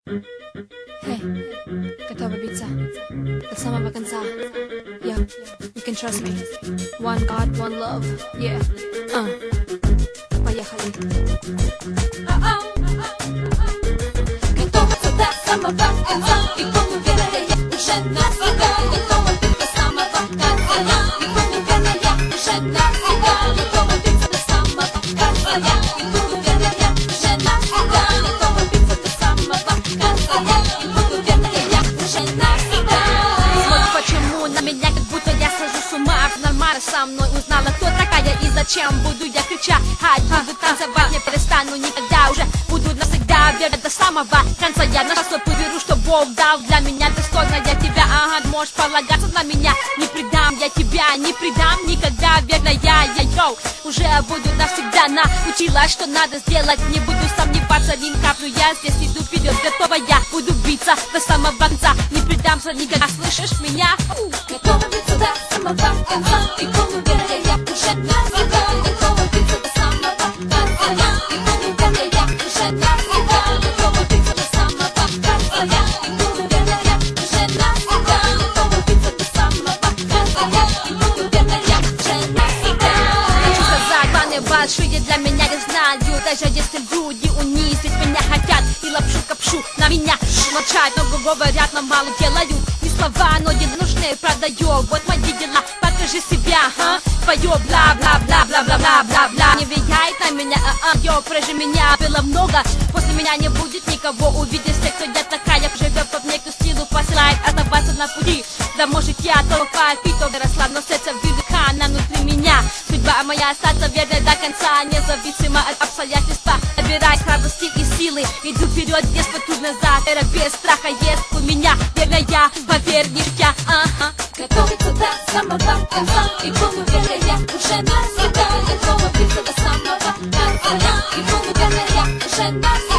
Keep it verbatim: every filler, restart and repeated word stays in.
Hey, готова биться до самого конца. Yeah, you can trust me. One God, one love. Yeah. Uh. Поехали. Готова до самого конца. И помню, верная, я уже навсегда. Готова биться до самого конца. И помню, верная, я уже навсегда. Готова биться до самого конца. И буду верная, я уже навсегда. Готова биться до самого конца. И буду верная, я уже навсегда. Вот почему на меня как будто я схожу с ума. Нормально со мной узнала, кто такая и зачем. Буду я кричать, буду танцевать, не перестану никогда уже. Буду навсегда верить до самого конца. Я на что поверю, что Бог дал для меня достойно. Я тебя, ага, можешь полагаться на меня. Не предам я тебя, не предам никогда. Верно, я, я, йоу, уже буду навсегда. Научилась, что надо сделать. Не буду сомневаться ни каплю. Я здесь иду вперед, готова я. Буду биться до самого конца. Не предамся никогда, слышишь меня? Готова биться до самого конца. И помню, верная, я уже навсегда. Готова биться до самого конца. И помню, верная, я уже навсегда. Готова биться до самого конца. И буду верная, я уже навсегда. Готова биться до самого конца. И буду верная, я уже навсегда. Хочу сказать, планы большие для меня, я знаю. Даже если люди унизить меня хотят и лапшу капшу на меня молчать, много говорят, но мало делают. Не слова, но не нужны, продаю. Вот мои дела, покажи себя, ха? Твое бла-бла-бла-бла-бла-бла-бла. Не влияет на меня, а-а, йо, прежде меня было много. После меня не будет никого, увидишь, кто я такая. Живет под некую силу, посылает оставаться на пути. Да может я только пито выросла, но сердце велика, она внутри меня. Судьба моя остаться верной до конца, независимо от обстоятельства. Набирай храбрости и силы, иду вперед, без пути назад. Эра без страха есть у меня, верная я, поверь мне, я, ага. Готова до самого конца. И помню, верная, я уже навсегда. Готова биться до самого конца. И буду верная, я уже навсегда.